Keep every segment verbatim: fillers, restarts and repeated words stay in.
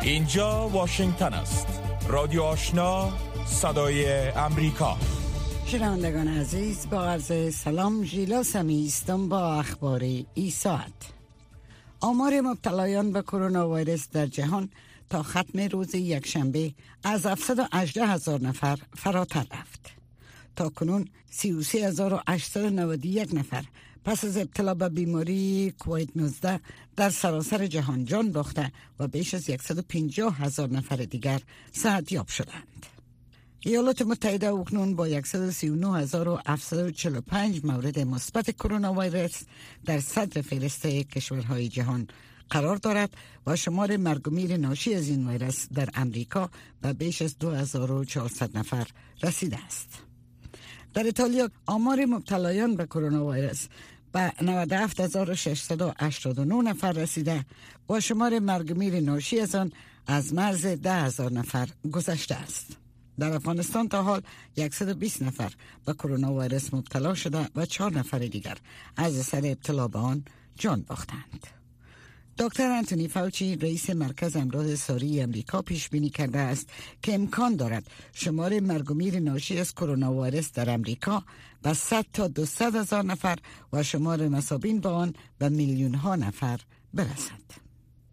اینجا واشنگتن است. رادیو آشنا، صدای امریکا. شنوندگان عزیز، با عرض سلام، ژیلا سمی هستم با اخبار این ساعت. آمار مبتلایان به کرونا ویروس در جهان تا ختم روز یکشنبه از هفتصد و هجده هزار نفر فراتر رفت. تا کنون سی و سه هزار و هشتصد و نود و یک نفر پس از ابتلا به بیماری کووید نوزده در سراسر جهان جان باخته و بیش از صد و پنجاه هزار نفر دیگر صحتیاب شدند. ایالات متحده اکنون با صد و سی و نه هزار و هفتصد و چهل و پنج مورد مثبت کرونا ویروس در صدر فهرست کشورهای جهان قرار دارد و شمار مرگ و میر ناشی از این ویروس در امریکا به بیش از دو هزار و چهارصد نفر رسیده است. در ایتالیا آمار مبتلایان به کرونا ویروس به نود و هفت هزار و ششصد و هشتاد و نه نفر رسیده و شمار مرگ و میر ناشی از آن از مرز ده هزار نفر گذشته است. در افغانستان تا حال صد و بیست نفر به کرونا ویروس مبتلا شده و چهار نفر دیگر از اثر ابتلا به آن جان باختند. دکتر انتونی فاوچی رئیس مرکز امراض ساری امریکا پیش بینی کرده است که امکان دارد شمار مرگ و میر ناشی از کرونا ویروس در امریکا به صد تا دویست هزار نفر و شمار مصابین به آن به میلیون ها نفر برسد.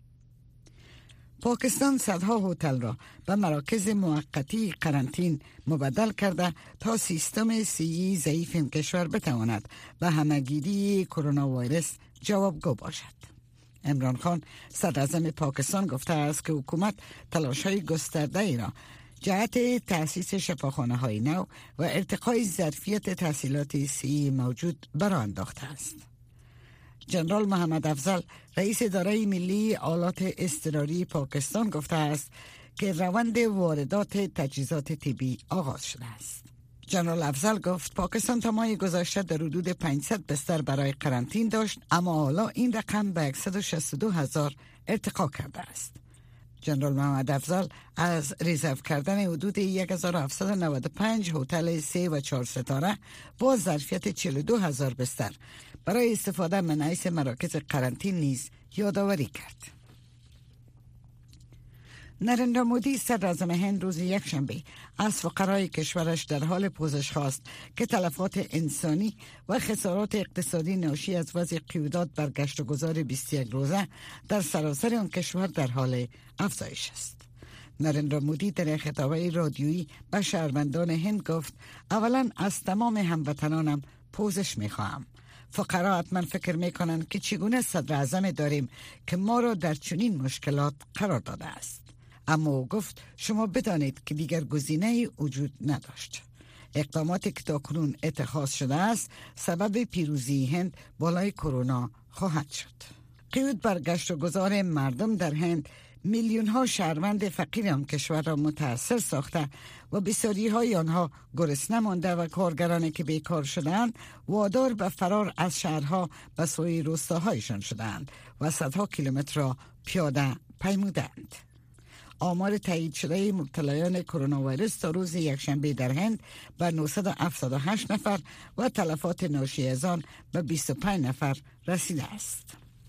پاکستان صدها هتل را به مراکز موقتی قرنطین مبدل کرده تا سیستم صحی ضعیف این کشور بتواند به همه‌گیری کرونا ویروس جوابگو باشد. عمران خان صدراعظم پاکستان گفته است که حکومت تلاش‌های گسترده ای را جهت تأسیس شفاخانه های نو و ارتقای ظرفیت تحصیلات صحی موجود برآ انداخته است. جنرال محمد افضل رئیس اداره ملی آلات اضطراری پاکستان گفته است که روند واردات تجهیزات طبی آغاز شده است. جنرال افضل گفت پاکستان تا ماه گذشته در حدود پانصد بستر برای قرنطین داشت، اما حالا این رقم به صد و شصت و دو هزار ارتقا کرده است. جنرال محمد افضل از ریزرو کردن حدود هزار و هفتصد و نود و پنج هتل سه و چهار ستاره با ظرفیت چهل و دو هزار بستر برای استفاده من حیث مراکز قرنطین نیز یادآوری کرد. نریندرا مودی صدراعظم هند روز یکشنبه از فقرای کشورش در حال پوزش خواست که تلفات انسانی و خسارات اقتصادی ناشی از وضع قیودات بر گشت و گذار بیست و یک روزه در سراسر آن کشور در حال افزایش است. نریندرا مودی در خطاب رادیویی به شهروندان هند گفت اولا از تمام هموطنانم پوزش می‌خواهم. فقرا حتما فکر می‌کنند که چگونه صدراعظم داریم که ما را در چنین مشکلات قرار داده است. اما او گفت شما بدانید که دیگر گزینه‌ای وجود نداشت. اقداماتی که تاکنون اتخاذ شده است سبب پیروزی هند بالای کرونا خواهد شد. قیود بر گشت و گذار مردم در هند میلیون ها شهروند فقیر آن کشور را متاثر ساخته و بسیاری های آنها گرسنه مانده و کارگرانی که بیکار شدند وادار به فرار از شهرها به سوی روستاهایشان شدند و صدها کیلومتر را پیاده پیمودند. آمار تایید شده مبتلایان کرونا ویروس تا روز یکشنبه در هند به نهصد و هفتاد و هشت نفر و تلفات ناشی از آن به بیست و پنج نفر رسیده است.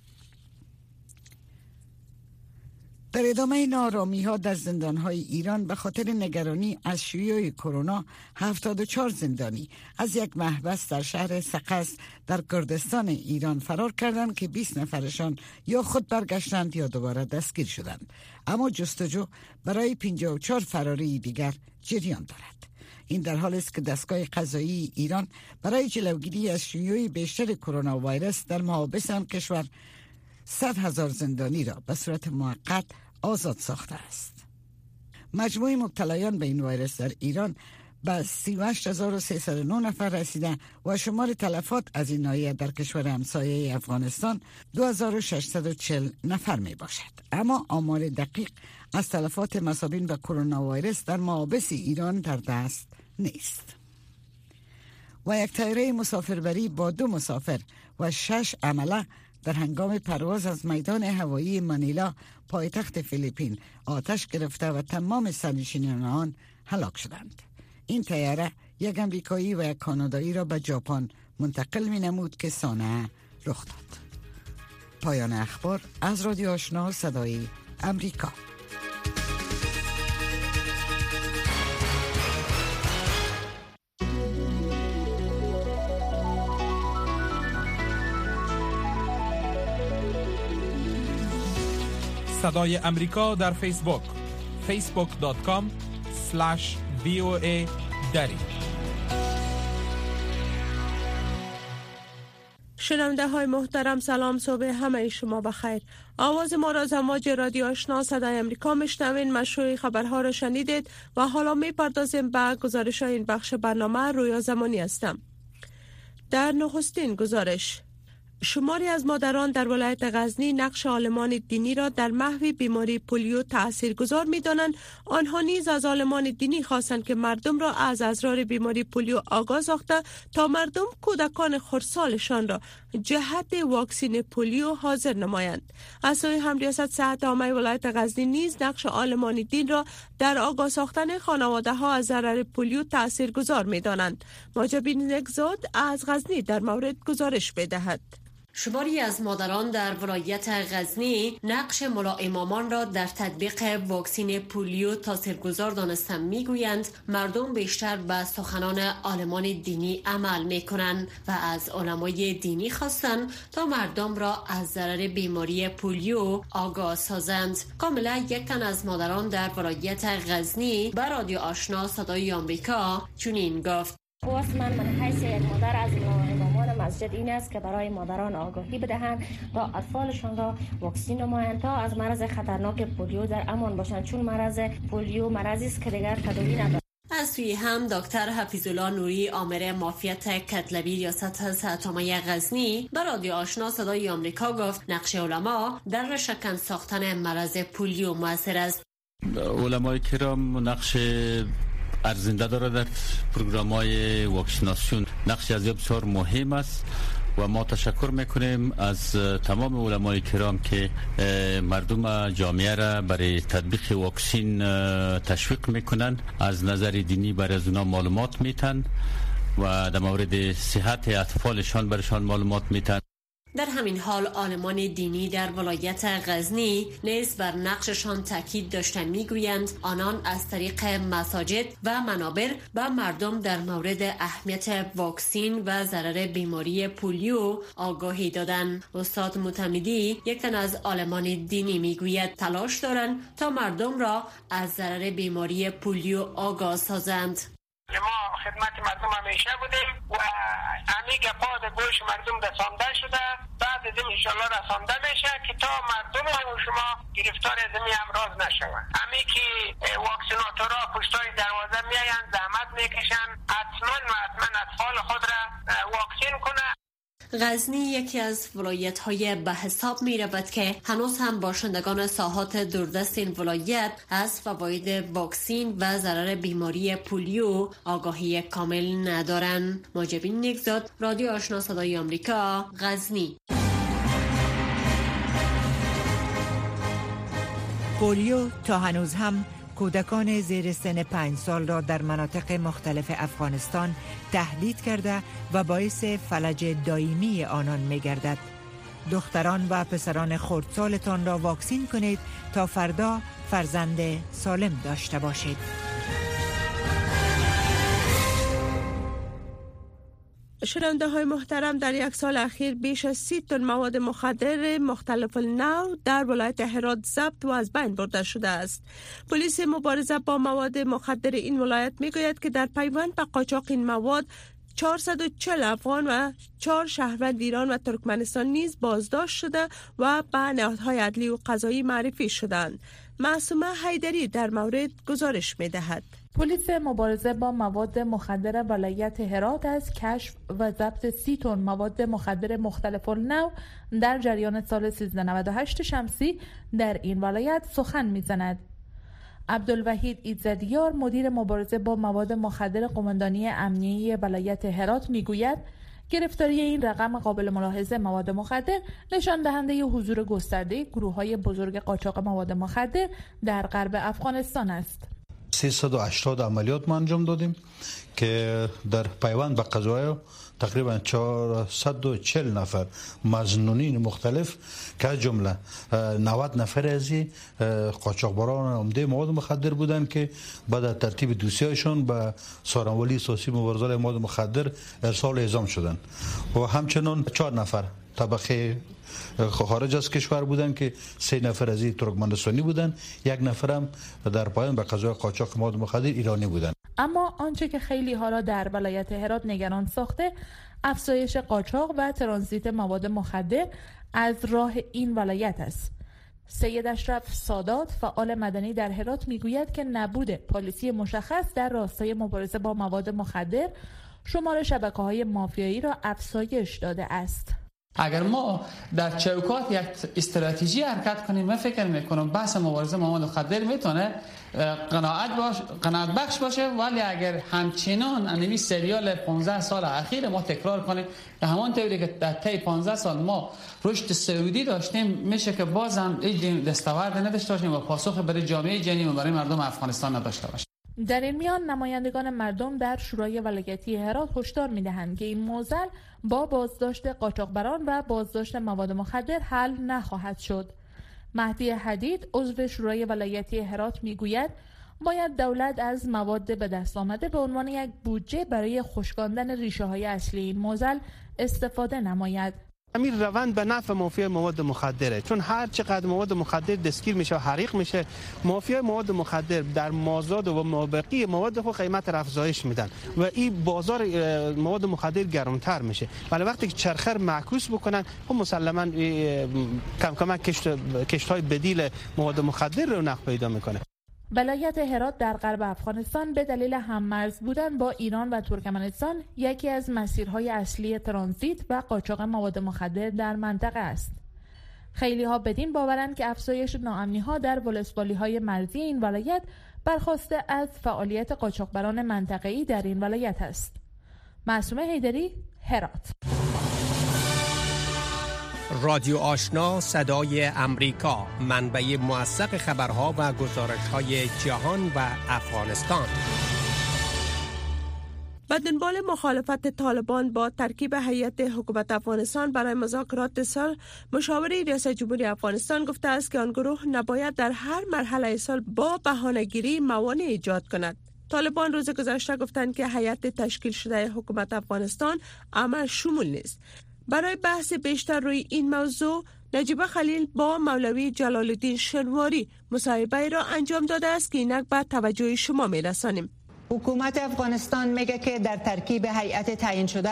در ادامه نارامی ها در زندان های ایران به خاطر نگرانی از شیوع کرونا هفتاد و چهار زندانی از یک محبس در شهر سقز در کردستان ایران فرار کردند که بیست نفرشان یا خود برگشتند یا دوباره دستگیر شدند، اما جستجو برای پنجاه و چهار فراری دیگر جریان دارد. این در حالی است که دستگاه قضایی ایران برای جلوگیری از شیوع بیشتر کرونا ویروس در محابس آن کشور صد هزار زندانی را به صورت موقت آزاد ساخته است. مجموع مبتلایان به این ویروس در ایران به سی و هشت هزار و سیصد و نه نفر رسیده و شمار تلفات از این ناحیه در کشور همسایه افغانستان دو هزار و ششصد و چهل نفر می باشد. اما آمار دقیق از تلفات مصابین به کرونا ویروس در محابس ایران در دست نیست. و یک طیاره مسافربری با دو مسافر و شش عمله در هنگام پرواز از میدان هوایی منیلا پایتخت فیلیپین آتش گرفته و تمام سرنشینان آن هلاک شدند. این طیاره یک امریکایی و یک کانادایی را به ژاپن منتقل می نمود که سانحه رخ داد. پایان اخبار از رادیو آشنا صدای امریکا. صدای امریکا در فیسبوک فیسبوک دات کام اسلش وی او ای دری. شنونده های محترم سلام، صبح همه شما بخیر. آواز ما را از امواج رادیو آشنا صدای امریکا میشنوین. مشروع خبرها را شنیدید و حالا میپردازیم به گزارش های این بخش برنامه. رویا زمانی هستم. در نخستین گزارش، شماری از مادران در ولایت غزنی نقش عالمان دینی را در محو بیماری پولیو تاثیرگذار می‌دانند. آنها نیز از عالمان دینی خواستند که مردم را از اضرار بیماری پولیو آگاه ساخته تا مردم کودکان خردسالشان را جهت واکسین پولیو حاضر نمایند. از سوی هم ریاست صحت عامه ولایت غزنی نیز نقش عالمان دین را در آگاه ساختن خانواده‌ها از ضرر پولیو تاثیرگذار می‌دانند. ماجبین نگزاد از غزنی در مورد گزارش بدهد. شماری از مادران در ولایت غزنی نقش ملا امامان را در تطبیق واکسین پولیو تاثیرگذار دانستند. میگویند مردم بیشتر به سخنان عالمان دینی عمل میکنند و از علمای دینی خواستند تا مردم را از ضرر بیماری پولیو آگاه سازند. کاملا یک تن از مادران در ولایت غزنی به رادیو آشنا صدای آمریکا چنین گفت: خواست من من حیث یک مادر از امامان مسجد این است که برای مادران آگاهی بدهند تا اطفالشان را واکسین نمایند تا از مرض خطرناک پولیو در امان باشند، چون مرض پولیو مرضی است که دیگر تداوی ندارد. از سوی هم دکتر حفیظالله نوری آمر معافیت کتلبی ریاست صحت عامه غزنی به رادیو آشنا صدای آمریکا گفت نقش علما در رشکن ساختن مرض پولیو موثر است. علمای کرام نقش ارزنده داره در پروگرام‌های واکسیناسیون، نقش از بسیار مهم است و ما تشکر میکنیم از تمام علمای کرام که مردم جامعه را برای تطبیق واکسین تشویق میکنن، از نظر دینی برای از اونا معلومات میتن و در مورد صحت اطفالشان برشان معلومات میتن. در همین حال عالمان دینی در ولایت غزنی نیز بر نقششان تاکید داشتن. میگویند آنان از طریق مساجد و منابر به مردم در مورد اهمیت واکسین و ضرر بیماری پولیو آگاهی دادن. استاد معتمدی یک تن از عالمان دینی میگوید تلاش دارند تا مردم را از ضرر بیماری پولیو آگاه سازند. ما خدمت مردم همیشه بودیم و همه گپا در گوش مردم رسانده شده، بعد از این انشالله رسانده میشه که تا مردم و شما گرفتار از این امراض نشوند. همه که واکسیناتورها پشتای دروازه میاین زحمت میکشن، حتما و حتما اطفال خود را واکسین کنه. غزنی یکی از ولایت‌های به حساب می‌رود که هنوز هم باشندگان ساحات دوردست این ولایت از فواید واکسین و ضرر بیماری پولیو آگاهی کامل ندارند. ماجبین نگزاد، رادیو آشنا صدای آمریکا، غزنی. پولیو تا هنوز هم کودکان زیر سن پنج سال را در مناطق مختلف افغانستان تهدید کرده و باعث فلج دائمی آنان می گردد. دختران و پسران خردسالتان را واکسین کنید تا فردا فرزند سالم داشته باشید. شنونده های محترم، در یک سال اخیر بیش از سی تن مواد مخدر مختلف النوع در ولایت هرات ضبط و از بین برده شده است. پلیس مبارزه با مواد مخدر این ولایت میگوید که در پیوند به قاچاق این مواد چهارصد و چهل افغان و چهار شهروند ایران و ترکمنستان نیز بازداشت شده و به نهادهای عدلی و قضایی معرفی شدند. معصومه حیدری در مورد گزارش میدهد. پلیس مبارزه با مواد مخدر ولایت هرات از کشف و ضبط سی تن مواد مخدر مختلف النوع در جریان سال سیزده نود و هشت شمسی در این ولایت سخن میزند. عبدالوحید ایزدیار مدیر مبارزه با مواد مخدر قماندانی امنیه ولایت هرات میگوید گرفتاری این رقم قابل ملاحظه مواد مخدر نشان دهنده حضور گسترده گروه‌های بزرگ قاچاق مواد مخدر در غرب افغانستان است. سیصد و هشتاد عملیات ما انجام دادیم که در پیوند به قضایا تقریبا چهارصد و چهل نفر مظنونین مختلف که از جمله نود نفر از قاچاقبران عمده مواد مخدر بودند که بعد ترتیب دوسیه‌شان به سازمان اساسی مبارزه مواد مخدر ارسال اعزام شدند و همچنین چهار نفر طبقه خارج از کشور بودند که سه نفر از ترکمنستانی بودند، یک نفر هم در پایان به قضیه قاچاق مواد مخدر ایرانی بودند. اما آنچه که خیلی ها را در ولایت هرات نگران ساخته افزایش قاچاق و ترانزیت مواد مخدر از راه این ولایت است. سید اشرف سادات فعال مدنی در هرات میگوید که نبود پالیسی مشخص در راستای مبارزه با مواد مخدر شمار شبکه‌های مافیایی را افزایش داده است. اگر ما در چوکات یک استراتژی حرکت کنیم، من فکر میکنم بحث مبارزه با مواد مخدر میتونه قناعت باش قناعت بخش باشه، ولی اگر همچنان انوی سریال پانزده سال اخیر ما تکرار کنیم که همان طوری که در طی پانزده سال ما رشد سعودی داشتیم، میشه که باز هم دستاورد نداشته باشیم و پاسخ برای جامعه جنی و برای مردم افغانستان نداشته باشیم. در این میان نمایندگان مردم در شورای ولایتی هرات هشدار میدهند که این معضل با بازداشت قاچاقبران و بازداشت مواد مخدر حل نخواهد شد. مهدی حدید عضو شورای ولایتی هرات میگوید باید دولت از مواد به دست آمده به عنوان یک بودجه برای خشکاندن ریشه های اصلی این معضل استفاده نماید. همین روند به نفع مافیا مواد مخدره، چون هر چقدر مواد مخدر دستگیر میشه و حریق میشه، مافیا مواد مخدر در مازاد و مابقی مواد خود قیمت را افزایش میدن و این بازار مواد مخدر گرمتر میشه. ولی وقتی که چرخه معکوس بکنن خب مسلما کم کم کشت کشت‌های بدیل مواد مخدر رو نقد پیدا میکنه. ولایت هرات در غرب افغانستان به دلیل هممرز بودن با ایران و ترکمنستان یکی از مسیرهای اصلی ترانزیت و قاچاق مواد مخدر در منطقه است. خیلی ها بدین باورند که افزایش ناامنی ها در ولسوالی های مرزی این ولایت برخواسته از فعالیت قاچاقبران منطقه‌ای در این ولایت است. معصومه حیدری، هرات. رادیو آشنا صدای امریکا، منبع موثق خبرها و گزارش‌های جهان و افغانستان. به دنبال مخالفت طالبان با ترکیب هیئت حکومت افغانستان برای مذاکرات سال، مشاور ریاست جمهوری افغانستان گفته است که آن گروه نباید در هر مرحله سال با بهانه‌گیری موانع ایجاد کند. طالبان روز گذشته گفتند که هیئت تشکیل شده حکومت افغانستان عمل شمول نیست. برای بحث بیشتر روی این موضوع، نجیب خلیل با مولوی جلال الدین شنواری مصاحبه را انجام داده است که اینک به توجه شما میرسانیم. حکومت افغانستان میگه که در ترکیب هیئت تعیین شده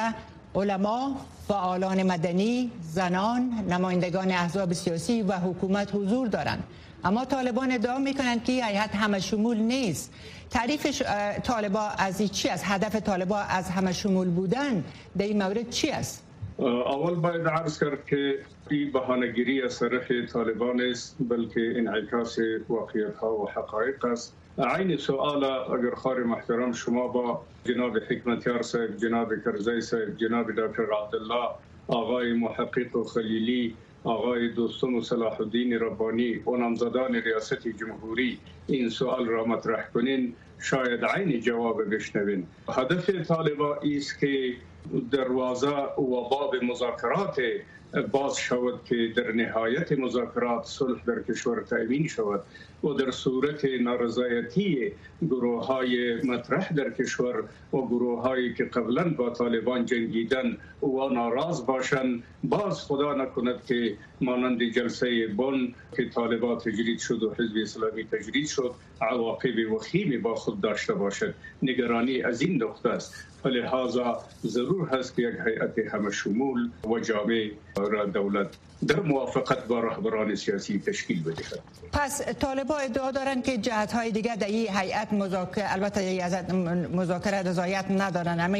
علما، فعالان مدنی، زنان، نمایندگان احزاب سیاسی و حکومت حضور دارند. اما طالبان ادعا میکنند که هیئت همه شمول نیست. تعریف طالبان از این چی است؟ هدف طالبان از همه شمول بودن در این مورد چی است؟ اول باید عرض کرد که این بهانه‌گیری از طرف طالبان است، بلکه انعکاس واقعیت‌ها و حقایق است. عین سوال اگر خواهر محترم شما با جناب حکمتیار صاحب، جناب کرزی صاحب، جناب دکتر عبدالله، آقای محقق و خلیلی، آقای دوستم و صلاح الدین ربانی و نامزدان ریاست جمهوری این سوال را مطرح کنین، شاید عین جواب بشنوین. هدف طالبان است که دروازه و باب مذاکرات باز شود که در نهایت مذاکرات صلح در کشور تأمین شود و در صورت نارضایتی گروه های مطرح در کشور و گروه هایی که قبلا با طالبان جنگیدن و ناراض باشند، باز خدا نکند که مانند جلسه بن که طالبان تجرید شد و حزب اسلامی تجرید شد عواقب وخیمی با خود داشته باشد. نگرانی از این نقطه است. فلهذا ضرور هست که یک هیئت همه شمول و جامع را دولت در موافقت با رهبران سیاسی تشکیل بدهد. پس طالبان ادعا دارند که جهت‌های دیگر در این هیئت مذاکره، البته مذاکره رضایت ندارن، اما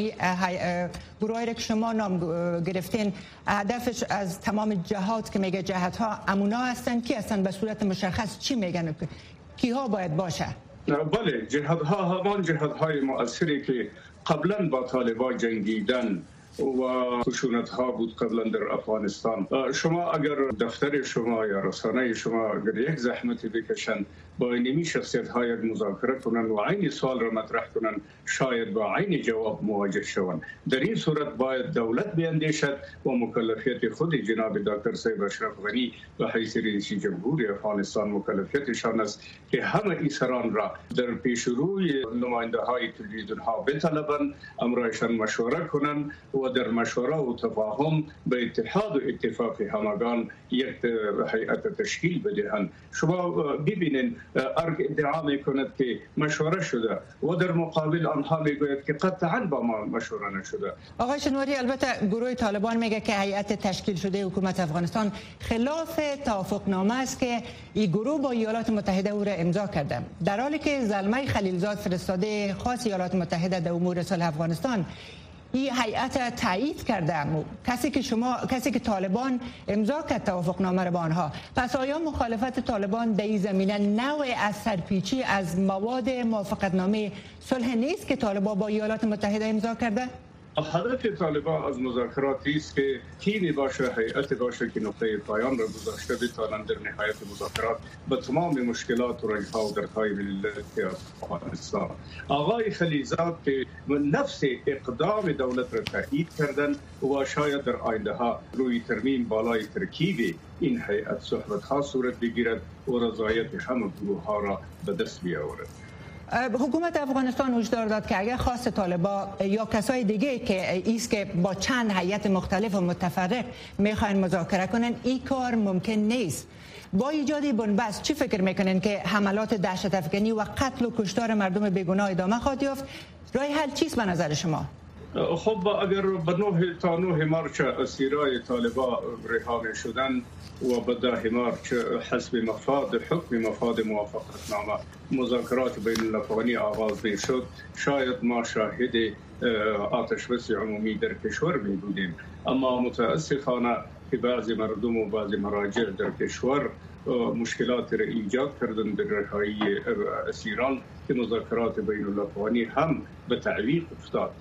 گروهی که شما نام گرفتین هدفش از تمام جهات که میگه جهت‌ها امونا هستن، کی هستن؟ به صورت مشخص چی میگن؟ کیها باید باشه؟ بله، جهت‌ها همان جهت‌های مؤثری که قبلا با طالبان جنگیدن و خشونت ها بود قبلا در افغانستان. شما اگر دفتر شما یا رسانه شما اگر یک زحمتی بکشن با اینمی شخصیت ها یک مذاکره کنن و عین سوال را مطرح کنن، شاید با عین جواب مواجه شوند. در این صورت باید دولت بیندیشد و مکلفیت خود جناب دکتر سید اشرف غنی و حیث رئیس جمهوری افغانستان مکلفیتشان است که همه ایسران را در پیش روی نماینده های تلویزیون ها بطلبند، امرایشان مشوره کنند و در مشوره و تفاهم به اتحاد و اتفاق همگان یک هیئت تشکیل بدهند. شما ببینید ادعا میکند که مشوره شده و در مقابل آنها میگوید که قطعا با ما مشوره نشده. آقای شنواری، البته گروه طالبان میگه که هیئت تشکیل شده حکومت افغانستان خلاف توافقنامه است که این گروه با ایالات متحده او را امضا کرده، در حالی که زلمه خلیلزاد فرستاده خاص ایالات متحده در امور صلح افغانستان این هیئت تایید کرده. کسی که شما کسی که طالبان امضا کرد توافقنامه را با آنها، پس آیا مخالفت طالبان در این زمینه نوع از سرپیچی از مواد موافقتنامه صلح نیست که طالبان با ایالات متحده امضا کرده؟ هدف طالبان از مذاکراتی است که تیمی باشه، هیئت باشه که نقطه پایان را گذاشته بتوانند در نهایت مذاکرات به تمام مشکلات و رنج‌ها و دردهای ملت افغانستان. آقای خلیلزاد که نفس اقدام دولت را تایید کردند و شاید در آینده ها روی ترمیم بالای ترکیب این هیئت صحبت‌ها صورت بگیرد و رضایت همه گروه‌ها را به دست بیاورد. حکومت افغانستان هشدار داد که اگر خواست طالبان یا کسای دیگه که ایست که با چند هیئت مختلف و متفرق میخواین مذاکره کنن، این کار ممکن نیست. با ایجاد بنبست چی فکر میکنین که حملات دهشت افکنی و قتل و کشتار مردم بیگناه ادامه خواهد یافت؟ راه حل چیست به نظر شما؟ خب اگر به نه تا نه مارچ اسیرای طالبان رها شدن و به ده مارچ حسب مفاد حکم مفاد موافقتنامه مذاکرات بین الافغانی آغاز میشد، شاید ما شاهد آتش بس عمومی در کشور می بودیم. اما متاسفانه که بعضی مردم و بعضی مراجع در کشور مشکلات را ایجاد کردن در رهایی اسیران که مذاکرات بین الافغانی هم به تعویق افتاد.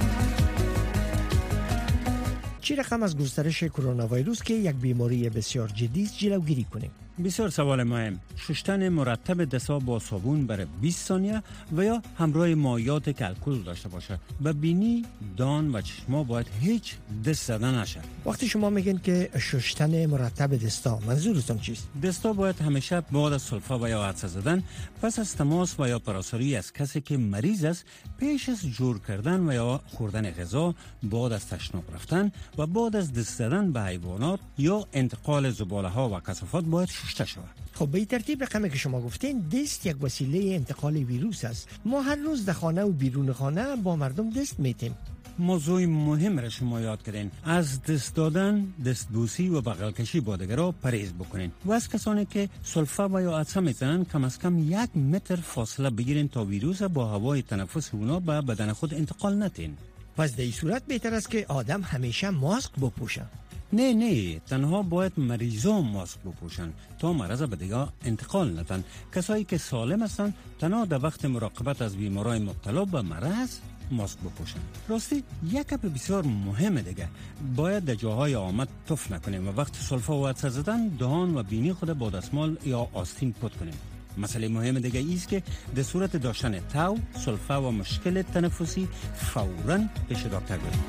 چی رقم از گسترش کرونا ویروس که یک بیماری بسیار جدی است جلوگیری کنیم؟ بسیار سوال مهم. شستن مرتب دست‌ها با صابون برای بیست ثانیه و یا همراه مایعات که الکل داشته باشه. به بینی، دان و چشما باید هیچ دست زدن نشه. وقتی شما میگین که شستن مرتب دستا، منظورتون چیست؟ دستا باید همیشه بعد از سلفا و یا عطسه زدن، پس از تماس و یا پراساری از کسی که مریض است، پیش از جور کردن و یا خوردن غذا، بعد از تشناب رفتن و بعد از دست زدن به حیوانات یا انتقال زباله ها و کثافات باید شسته شود. خب به این ترتیب رقمی که شما گفتین، دست یک وسیله انتقال ویروس است. ما هر روز در خانه و بیرون خانه با مردم دست میتیم. موضوع مهم را شما یاد کردین. از دست دادن، دست بوسی و بغل کشی با دیگران پرهیز بکنین و از کسانی که سلفا و یا عطسه میزنن کم از کم یک متر فاصله بگیرین تا ویروس با هوای تنفس اونا به بدن خود انتقال ندین. پس در این صورت بهتر است که آدم همیشه ماسک بپوشه. نه نه، تنها باید مریضان ماسک بپوشن تا مرض به دیگه انتقال ندن. کسایی که سالم هستن تنها در وقت مراقبت از بیمارای مبتلا به مرض ماسک بپوشن. راستی یک گپ بسیار مهمه دیگه، باید در جاهای آمد تف نکنیم و وقت سلفا و عطسه زدن دهان و بینی خود با دستمال یا آستین پاک کنیم. مسئله مهم دیگه ایست که در صورت داشتن تاو، سلفا و مشکل تنفسی فوراً پیش دکتر بریم.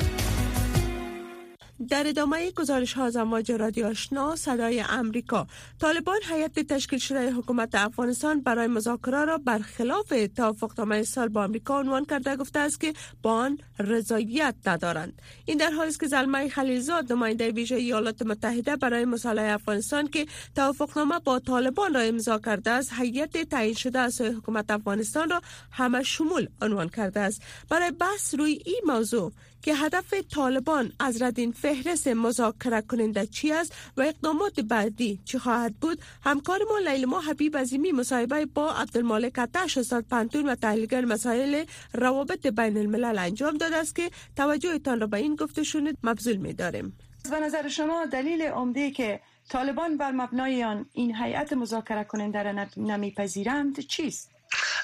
در ادامه گزارش ها از امواج رادیو آشنا صدای امریکا، طالبان هیئت تشکیل شده حکومت افغانستان برای مذاکره را برخلاف توافقنامه صلح با آمریکا عنوان کرده، گفته است که با آن رضایت ندارند. این در حالی است که زلمه خلیلزاد نماینده ویژه ایالات متحده برای مصالحه افغانستان که توافقنامه با طالبان را امضا کرده است، هیئت تعیین شده از حکومت افغانستان را همه شمول عنوان کرده است. برای بحث روی این موضوع که هدف طالبان از ردین فهرست مذاکره کننده چی است و اقدامات بعدی چی خواهد بود، همکار ما لیلما حبیب عظیمی مصاحبه با عبدالمالک عطش استاد پنتون و تحلیلگر مسائل روابط بین الملل انجام داده است که توجهتان را به این گفتشون مبذول می‌داریم. به نظر شما دلیل عمده که طالبان بر مبنای آن این هیئت مذاکره کننده را نمیپذیرند چیست؟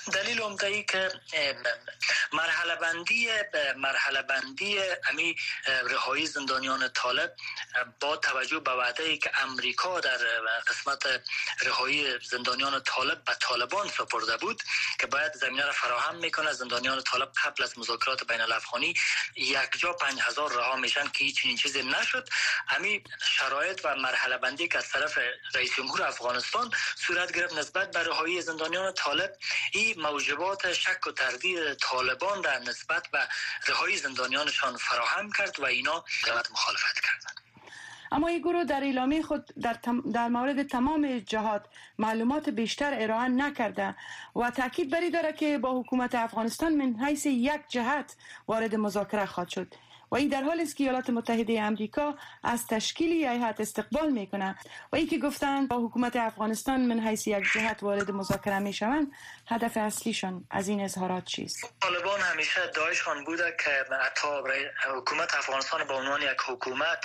دلیل عمده ای که مرحله بندی مرحله بندی امی رهایی زندانیان طالب با توجه به وعده ای که امریکا در قسمت رهایی زندانیان طالب به طالبان سپرده بود که باید زمینه را فراهم میکنه زندانیان طالب قبل از مذاکرات بین الافغانی یک جا پنج هزار رها میشن که هیچ این چیزی نشد. امی شرایط و مرحله بندی که از طرف رئیس جمهور افغانستان صورت گرفت نسبت به رهایی زندانیان طالب، این موجبات شک و تردید طالبان در نسبت به رهایی زندانیانشان فراهم کرد و اینا دولت مخالفت کردند. اما این گروه در اعلامیه خود در, تم در مورد تمام جهات معلومات بیشتر ارائه نکرده و تاکید بری داره که با حکومت افغانستان من حیث یک جهت وارد مذاکره خواهد شد و این در حالی است که ایالات متحده آمریکا از تشکیل هیئت استقبال میکنه و این که گفتند با حکومت افغانستان من حیث یک جهت وارد مذاکره میشوند، هدف اصلیشان از این اظهارات چیست؟ طالبان همیشه ادعایشان بوده که حتی حکومت افغانستان به عنوان یک حکومت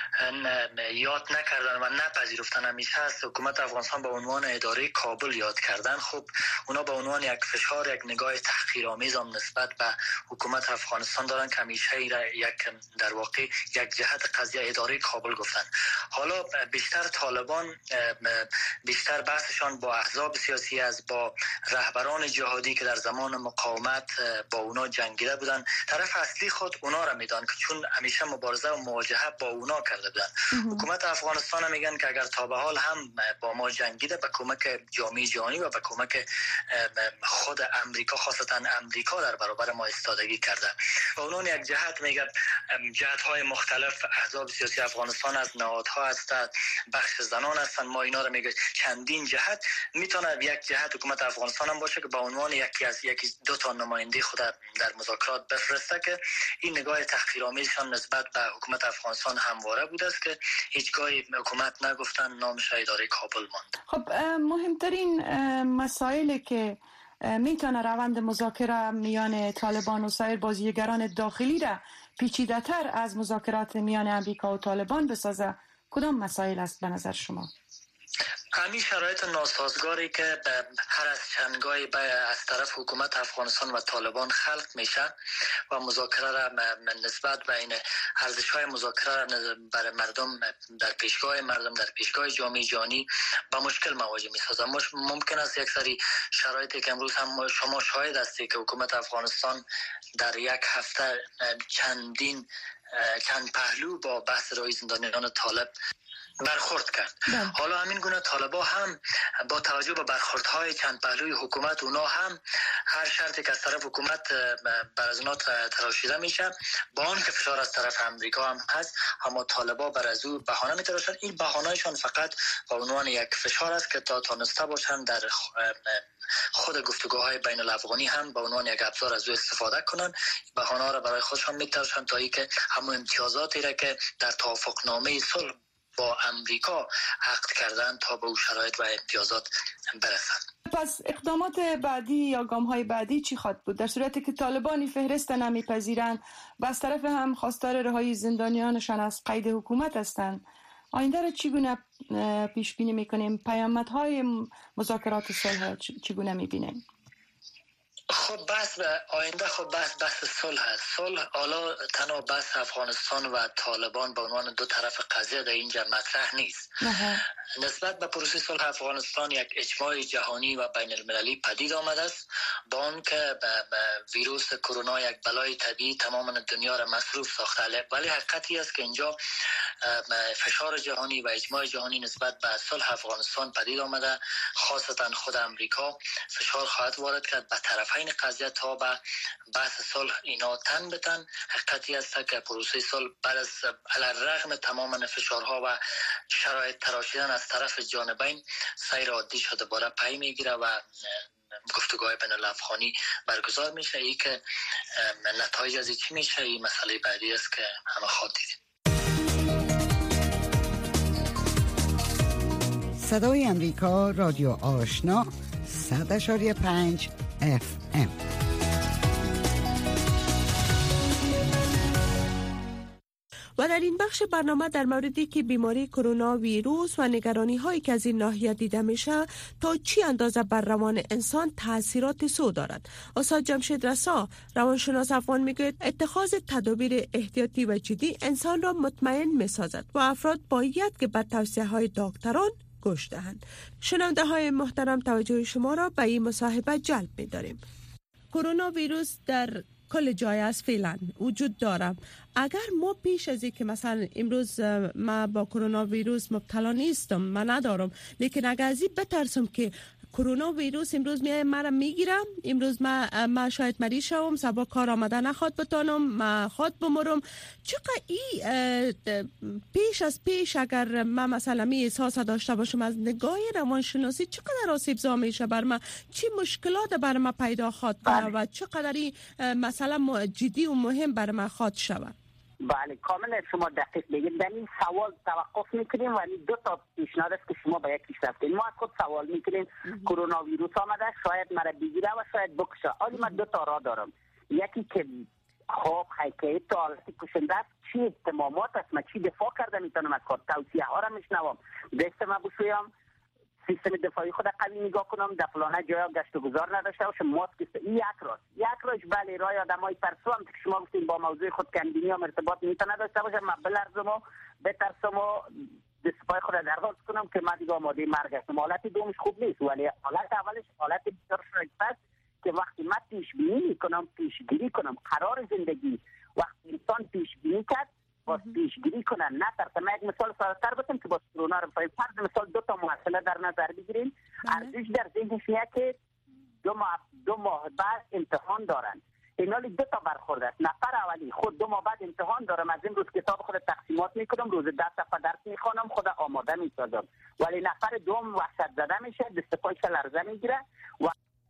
یاد نکردن و نپذیرفتن. همیشه است حکومت افغانستان به عنوان اداره کابل یاد کردن. خب اونا به عنوان یک فشار، یک نگاه تحقیرآمیز هم نسبت به حکومت افغانستان دارن که همیشه یک در واقع یک جهت قضیه اداره کابل گفتن. حالا بیشتر طالبان بیشتر بحثشان با احزاب سیاسی از با رهبران جهادی که در زمان مقاومت با اونا جنگیده بودن. طرف اصلی خود اونا را میدان که چون همیشه مبارزه و مواجهه با اونا کرده بودن. حکومت افغانستان میگن که اگر تا به حال هم با ما جنگیده به کمک جامعه جهانی و به کمک خود امریکا، خاصتا امریکا در برابر ما ایستادگی کرده. و اونان یک جهت میگه جهت‌های مختلف احزاب سیاسی افغانستان از نهادها هستند، بخش زنان هستند، ما اینا رو میگه چندین جهت. میتونه یک جهت حکومت افغانستان هم باشه که به عنوان یکی از یکی دو تا نماینده خود در مذاکرات بفرسته که این نگاه تحقیرآمیزشان نسبت به حکومت افغانستان همواره بوده است که هیچگاه حکومت نگفتن، نامش اداره کابل ماند. خب مهمترین مسائلی که میتونه روند مذاکره میان طالبان و سایر بازیگران داخلی را پیچیده‌تر از مذاکرات میان امریکا و طالبان بسازه، کدام مسائل است به نظر شما؟ همین شرایط ناسازگاری که هر از چندگاهی از طرف حکومت افغانستان و طالبان خلق میشه و مذاکره را نسبت به این ارزش‌های مذاکره را برای مردم در پیشگاه مردم در پیشگاه جامعه جهانی با مشکل مواجه می‌سازه. ممکن است یک سری شرایطی که امروز هم شما شاهد هستید که حکومت افغانستان در یک هفته چندین چند پهلو با بحث رهایی زندانیان طالب برخورد کرد. ده. حالا همین گونه طالبا هم با توجه به برخوردهای چند پهلوی حکومت، اونا هم هر شرطی که از طرف حکومت بر از اونا تراشیده میشه، با آن که فشار از طرف امریکا هم هست، اما طالبا بر از او بهانه میتراشن. این بهانه‌شان فقط به عنوان یک فشار است که تا تانسته باشن در خود گفتگوهای بین الافغانی هم به عنوان یک ابزار از او استفاده کنن. بهانه‌ها را برای خودشان میتراشن تا اینکه همون امتیازاتی را که در توافقنامه صلح با امریکا عقد کردن تا به اون شرایط و امتیازات برسن. پس اقدامات بعدی یا گام‌های بعدی چی خواهد بود در صورتی که طالبانی فهرست نمیپذیرند و از طرف هم خواستار رهایی زندانیانشان از قید حکومت هستند؟ آینده را چگونه پیش بینی میکنیم؟ پیامدهای مذاکرات صلح چگونه میبینیم؟ خب بحث آینده خب بحث بحث صلح است. صلح حالا تنها بحث افغانستان و طالبان به عنوان دو طرف قضیه در اینجا مطرح نیست. نسبت به پروسه صلح افغانستان یک اجماع جهانی و بین المللی پدید آمده است، با آنکه ویروس کرونا یک بلای طبیعی تمام دنیا را مصروف ساخته، ولی حقیقتی است که اینجا فشار جهانی و اجماع جهانی نسبت به صلح افغانستان پدید آمده. خاصتا خود امریکا فشار خواهد وارد کرد به طرفین قضیه تا به بحث صلح اینا تن بتن. حقیقتی است که پروسه صلح بعد از علیرغم تمام فشارها و شرایط تراشیدن از طرف جانبین سیر عادی شده دوباره پی میگیره و گفتگوهای بین الافغانی برگزار میشه. ای که نتایج از چی میشه این مسئله بعدی است که همه خواهد دیدیم. صدای امریکا، رادیو آشنا، صد اشاری پنج اف ام. و در این بخش برنامه در موردی که بیماری کرونا ویروس و نگرانی هایی که از این ناحیه دیده میشه تا چی اندازه بر روان انسان تاثیرات سو دارد. استاد جمشید رسا روانشناس افغان میگوید اتخاذ تدابیر احتیاطی و جدی انسان را مطمئن میسازد و افراد باید که به توصیه های دکتران گوش دهند. شنونده های محترم توجه شما را به این مصاحبه جلب می داریم. کرونا ویروس در کل جای است فعلا وجود دارم. اگر ما پیش از اینکه مثلا امروز ما با کرونا ویروس مبتلا نیستم، من ندارم، لیکن اگر از این بترسم که کرونا ویروس امروز میای مرا میگیرم، امروز ما ما شاید مریض شوم، صبح کار آمده نخواد بتانم، ما خود بمرم، چقدر ای پیش از پیش اگر ما مثلا می احساس داشته باشم از نگاه روانشناسی چقدر آسیب زا میشه بر ما، چی مشکلات بر ما پیدا خواهد کنه و چقدر این مثلا جدی و مهم بر ما خواهد شود. بله کاملا شما دقیق بگید. در این سوال توقف میکنیم ولی دو تا پیشنهاد است که شما به یکیش رفتین. ما از خود سوال میکنیم کرونا ویروس آمده شاید مرا بگیره و شاید بکشه. حالی من دو تا راه دارم، یکی که خواب حکایت تا حالتی کشنده است، چی احتمامات است، من چی دفاع کرده میتونم از خود، توصیه ها را میشنوم، دست من بشویم، سیستم دفاعی خود قوی نگاه کنم، در فلانه جایا گشت و گذار نداشته باشم، ماسک است. این یک راه. یک راهش بله راه آدمای ترسو هم که شما گفتین با موضوع خود کندینی هم ارتباط میتونه داشته باشم، من بلرزم و بترسم و دستپای خود درغاز کنم که من دیگه آماده مرگ هستم. حالت دومش خوب نیست ولی حالت اولش حالت بسیار شایسته است که وقتی من پیش بینی میکنم، پیشگیری کنم قرار زندگی، وقتی انسان پیش بینی کرد باز پیشگیری کنن، نه ترس. من یک مثال ساده‌تر بزنم که با کرونا رو بفهمیم. فرض مثال دو تا مسئله در نظر بگیریم. ارزش در ذهنش میاد که دو ماه دو ماه بعد امتحان دارن. اینا دو تا برخورد است. نفر اولی خود دو ماه بعد امتحان دارم، از امروز کتاب خود تقسیمات میکنم، روز ده صفحه درس میخوانم، خود آماده میسازم. ولی نفر دوم وحشت زده میشه، دست پایش لرزه میگیره و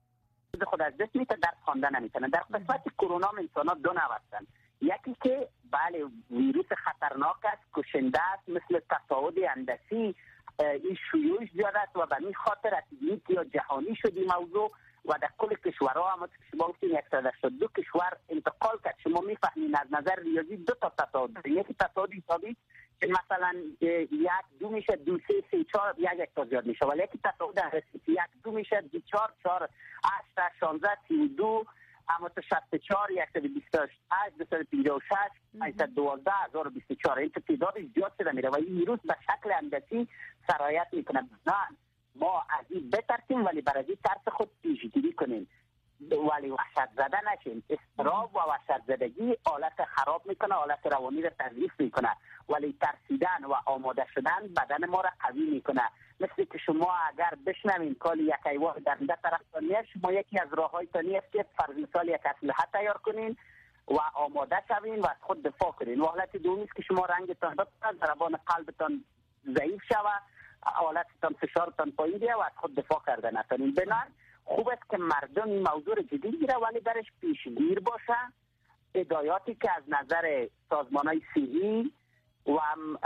خود از دست میته، درس خواندن نمیتونه. در قسمت کرونا انسان‌ها دو نوع هستند. یکی که بله ویروس خطرناک است، کشنده است، مثل تصاعد اندسی، این شیوعش زیاد است و به این خاطر اپیدمیک یا جهانی شد این موضوع و در کل کشورها هم شما گفتین صد و هشتاد و دو کشور انتقال کرد. شما میفهمین از نظر ریاضی دو تا تصاعد، یکی تصاعد حسابی که مثلا یک دو میشه، دو سه سه چهار یک یک تا زیاد میشه، ولی یکی تصاعد هستی یک دو میشه، دو چهار چهار هشت شانزده سی و دو اما تا شصت و چهار صد و بیست و هشت دویست و پنجاه و شش پانصد و دوازده هزار و بیست و چهار. این تعدادش زیاد شده میره و این ویروس به شکل اندسی سرایت میکنه. نه ما از این بترسیم ولی برای این ترس خود پیشگیری کنیم ولی وحشت زده نشیم. اضطراب و وحشت زدگی حالت خراب میکنه، حالت روانی را تضعیف میکنه، ولی ترسیدن و آماده شدن بدن ما را قوی میکنه. مثل که شما اگر بشنوین کال یک حیوان در ده طرف تانیه، شما یکی از راههای تانیه است که فرض مثال یک اسلحه تیار کنین و آماده شوین و از خود دفاع کنین. و حالت دومی است که شما رنگتان بپرد، ضربان قلبتان ضعیف شود، حالتتان فشارتان پایین بیاد و از خود دفاع کردن نتونین. بنابراین خوب است که مردم این موضوع رو جدی گیره ولی درش پیشگیر باشه. هدایاتی که از نظر سازمان‌های صحی و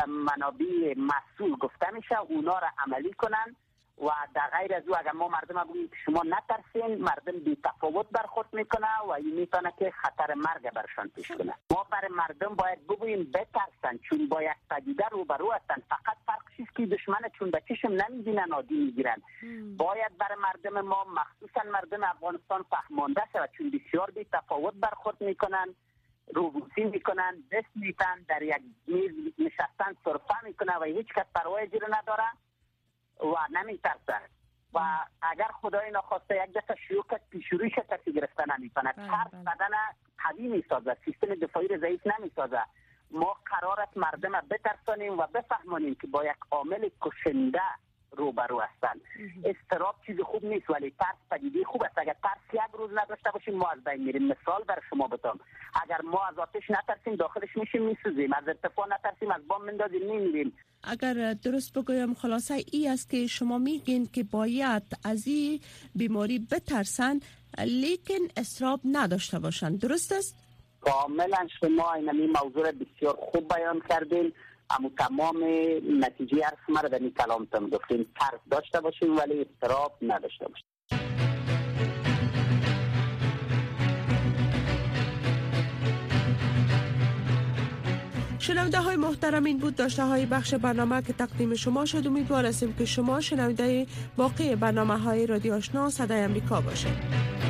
منابع مسئول گفته میشه اونا را عملی کنن و در غیر از او اگر ما مردم بگیم که شما نترسین، مردم بی تفاوت برخورد میکنه و این میتونه که خطر مرگ برشان پیش کنه. ما برای مردم باید بگوییم بترسن چون با یک پدیده روبرو هستن. فقط فرقش است که دشمن چون به چشم نمیبینن عادی میگیرن. باید برای مردم ما مخصوصا مردم افغانستان فهمانده شود چون بسیار بی تفاوت برخورد میکنن، روبوسی میکنن، دست میتن، در یک میز نشستن صرفه میکنن و هیچ کس پروای جیره نداره و نمیترسن و اگر خدای نخواسته یک دفعه شیوع کرد پیشرویش کسی گرفته نمیتونه. ترس بدن قوی میسازه، سیستم دفاعی رو ضعیف نمیسازه. ما قرار است مردم بترسانیم و بفهمانیم که با یک عامل کشنده روبرو هستن. اضطراب چیز خوب نیست ولی ترس پدیده خوب است. اگر ترس یک روز نداشته باشیم ما از بین میریم. مثال بر شما بتم، اگر ما از آتش نترسیم داخلش میشیم میسوزیم، از ارتفاع نترسیم از بام مندازیم میمیریم. اگر درست بگویم خلاصه ای است که شما میگین که باید از این بیماری بترسن لیکن اضطراب نداشته باشن، درست است؟ کاملا شما این موضوع را بسیار خوب بیان کردین. اما تمام نتیجه عرض ما را در این کلامتان گفتیم. ترس داشته باشیم ولی اضطراب نداشته باشیم. شنونده های محترم، این بود داشته های بخش برنامه که تقدیم شما شد. امیدوار هستیم که شما شنونده باقی برنامه های رادیو آشنا صدای امریکا باشید.